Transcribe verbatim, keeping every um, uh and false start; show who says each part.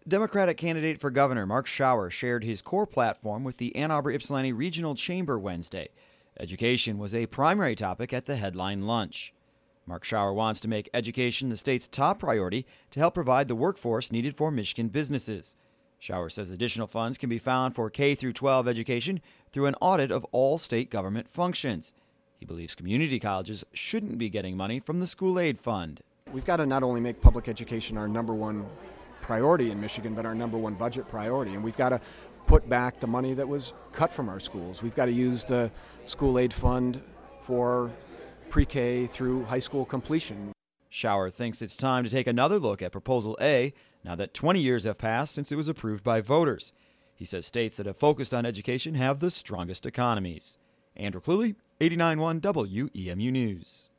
Speaker 1: Democratic candidate for governor Mark Schauer shared his core platform with the Ann Arbor Ypsilanti Regional Chamber Wednesday. Education was a primary topic at the headline lunch. Mark Schauer wants to make education the state's top priority to help provide the workforce needed for Michigan businesses. Schauer says additional funds can be found for K through twelve education through an audit of all state government functions. He believes community colleges shouldn't be getting money from the school aid fund.
Speaker 2: We've got to not only make public education our number one priority in Michigan, but our number one budget priority. And we've got to put back the money that was cut from our schools. We've got to use the school aid fund for pre-K through high school completion.
Speaker 1: Schauer thinks it's time to take another look at Proposal A now that twenty years have passed since it was approved by voters. He says states that have focused on education have the strongest economies. Andrew Cluley, eighty-nine point one W E M U News.